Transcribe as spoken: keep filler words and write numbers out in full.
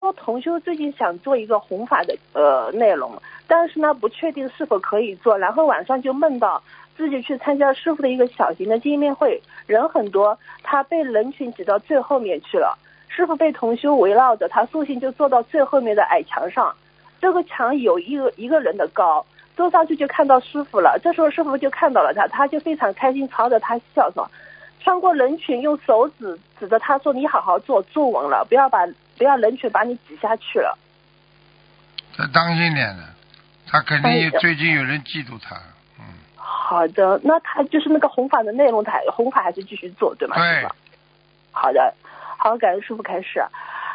说同修最近想做一个弘法的呃内容，但是呢不确定是否可以做，然后晚上就梦到自己去参加师傅的一个小型的见面会，人很多，他被人群挤到最后面去了，师傅被同修围绕着，他索性就坐到最后面的矮墙上，这个墙有一个一个人的高，坐上去就看到师傅了，这时候师傅就看到了他，他就非常开心，朝着他笑说，穿过人群用手指指着他说，你好好坐，坐稳了，不要把不要人群把你挤下去了。 他当心点的，他肯定有最近有人嫉妒他。嗯。 好的，那他就是那个弘法的内容，他弘法还是继续做，对吗？ 对。 好的，好，感恩师父开示。